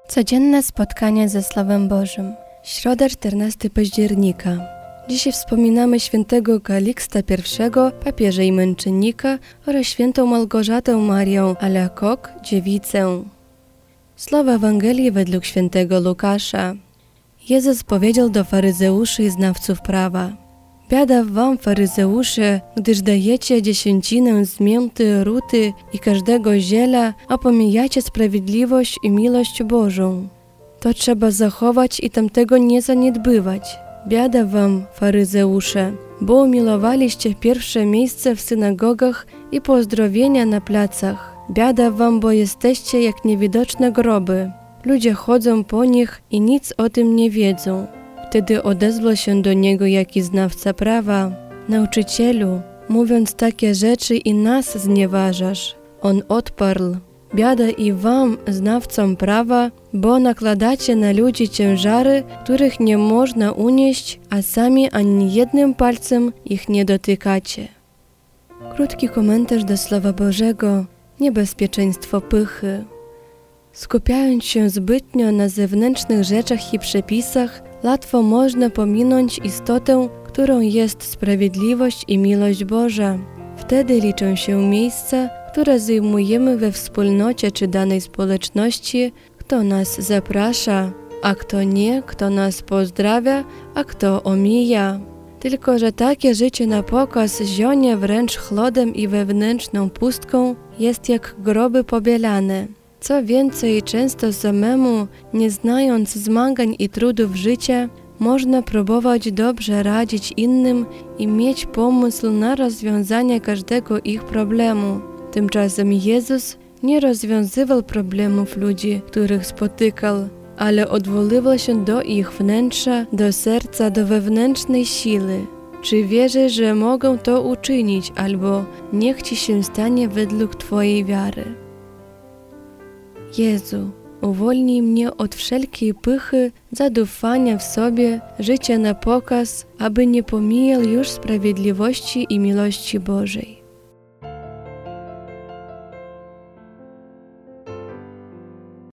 Codzienne spotkanie ze Słowem Bożym. Środa, 14 października. Dzisiaj wspominamy świętego Kaliksta I, papieża i męczennika, oraz świętą Małgorzatę Marię Alacoque, dziewicę. Słowa Ewangelii według świętego Łukasza. Jezus powiedział do faryzeuszy i znawców prawa: Biada wam, faryzeusze, gdyż dajecie dziesięcinę z mięty, ruty i każdego ziela, a pomijacie sprawiedliwość i miłość Bożą. To trzeba zachować i tamtego nie zaniedbywać. Biada wam, faryzeusze, bo umiłowaliście pierwsze miejsce w synagogach i pozdrowienia na placach. Biada wam, bo jesteście jak niewidoczne groby. Ludzie chodzą po nich i nic o tym nie wiedzą. Wtedy odezwał się do niego jakiś znawca prawa: Nauczycielu, mówiąc takie rzeczy i nas znieważasz. On odparł: Biada i wam, znawcom prawa, bo nakładacie na ludzi ciężary, których nie można unieść, a sami ani jednym palcem ich nie dotykacie. Krótki komentarz do Słowa Bożego. Niebezpieczeństwo pychy. Skupiając się zbytnio na zewnętrznych rzeczach i przepisach, łatwo można pominąć istotę, którą jest sprawiedliwość i miłość Boża. Wtedy liczą się miejsca, które zajmujemy we wspólnocie czy danej społeczności, kto nas zaprasza, a kto nie, kto nas pozdrawia, a kto omija. Tylko że takie życie na pokaz zionie wręcz chłodem i wewnętrzną pustką, jest jak groby pobielane. Co więcej, często samemu, nie znając zmagań i trudów życia, można próbować dobrze radzić innym i mieć pomysł na rozwiązanie każdego ich problemu. Tymczasem Jezus nie rozwiązywał problemów ludzi, których spotykał, ale odwoływał się do ich wnętrza, do serca, do wewnętrznej siły. Czy wierzy, że mogą to uczynić, albo niech Ci się stanie według Twojej wiary. Jezu, uwolnij mnie od wszelkiej pychy, zadufania w sobie, życia na pokaz, aby nie pomijał już sprawiedliwości i miłości Bożej.